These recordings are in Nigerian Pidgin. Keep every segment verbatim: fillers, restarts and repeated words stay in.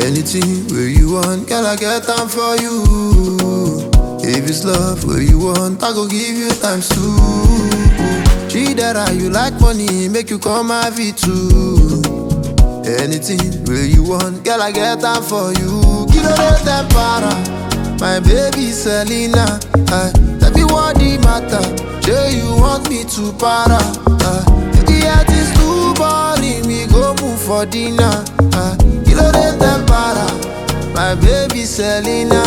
Anything where you want, girl, I get time for you. If it's love where you want, I go give you times two. She that are you like money, make you come have it too. Anything where you want, girl, I get time for you. Kilo de tempera, my baby Selena. Uh, tell me what the matter, say you want me to para. Uh, the heart is too boring, we go move for dinner. Uh, Kilo de tempera, my baby Selena.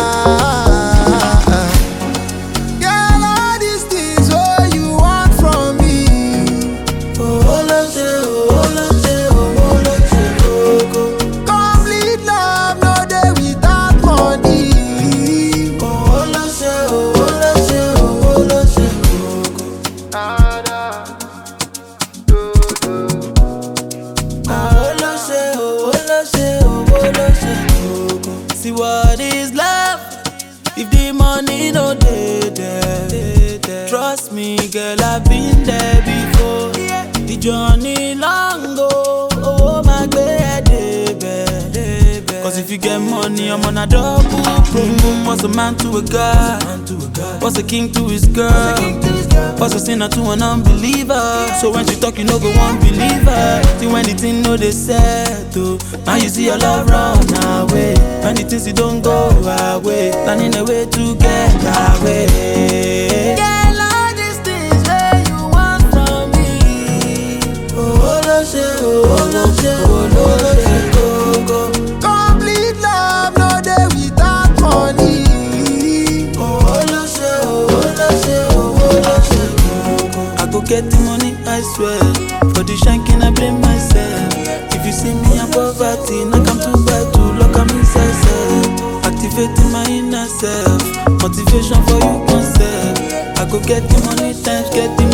Uh, girl, all these things what you want from me. Oh, oh, let's say, oh, let's say, oh, let's say, oh, go. Complete love, no day without money. Oh, let's say, oh, let's say, oh, let's say, oh, go. Ah, da, do, do. Oh, let's say, oh, let's say, oh, let's say, oh, go. See what is love? If the money no dey there, trust me, girl, I've been there before. The journey long go, oh my baby. Cause if you get money, I'm on a double. Boom boom, what's a man to a god? What's a king to his girl? What's a sinner to an unbeliever? So when she talk, you know go one believer. See when the thing know they settle, now you see your love run away. When the things you don't go away, planning a way to get away. Girl, all these things where you want from me. Oh, let's say, oh, let's say, oh, let's say, go, go. Complete love, no day without money. Oh, let's say, oh, let's say, oh, let's say, go, go. I go get the money, I swear. For the shanking, I blame myself. If you see me in poverty, now come to buy to lock am inside self. Activating my inner self, motivation for you concept. I go get the money, times get the